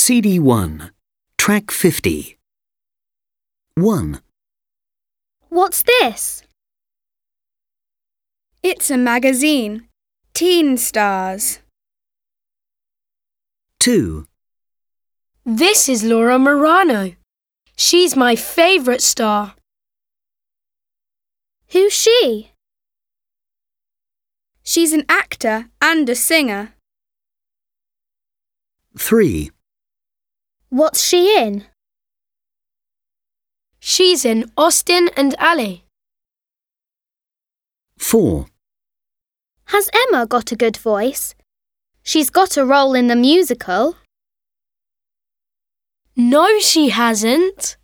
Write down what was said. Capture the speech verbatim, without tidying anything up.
C D one, Track fifty. one. What's this? It's a magazine. Teen Stars. two. This is Laura Marano. She's my favourite star. Who's she? She's an actor and a singer. three. What's she in? She's in Austin and Ally. four. Has Emma got a good voice? She's got a role in the musical. No, she hasn't.